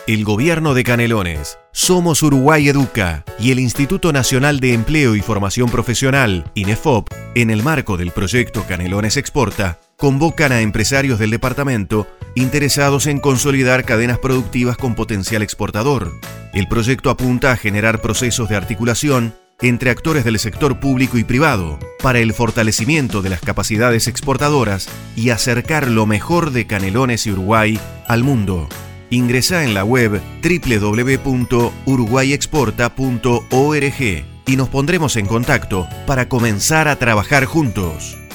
El Gobierno de Canelones, Somos Uruguay Educa y el Instituto Nacional de Empleo y Formación Profesional, INEFOP, en el marco del proyecto Canelones Exporta, convocan a empresarios del departamento interesados en consolidar cadenas productivas con potencial exportador. El proyecto apunta a generar procesos de articulación entre actores del sector público y privado para el fortalecimiento de las capacidades exportadoras y acercar lo mejor de Canelones y Uruguay al mundo. Ingresá en la web www.uruguayexporta.org y nos pondremos en contacto para comenzar a trabajar juntos.